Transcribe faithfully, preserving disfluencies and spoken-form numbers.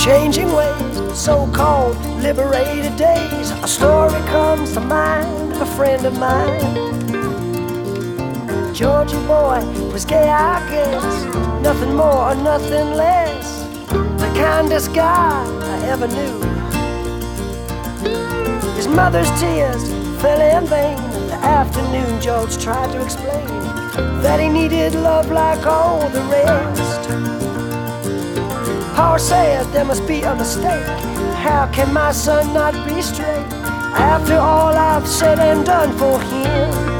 changing ways, so-called liberated days. A story comes to mind of a friend of mine. Georgie boy was gay, I guess, nothing more or nothing less, the kindest guy I ever knew. His mother's tears fell in vain. The afternoon George tried to explain that he needed love like all the rest. Paul said there must be a mistake. How can my son not be straight after all I've said and done for him?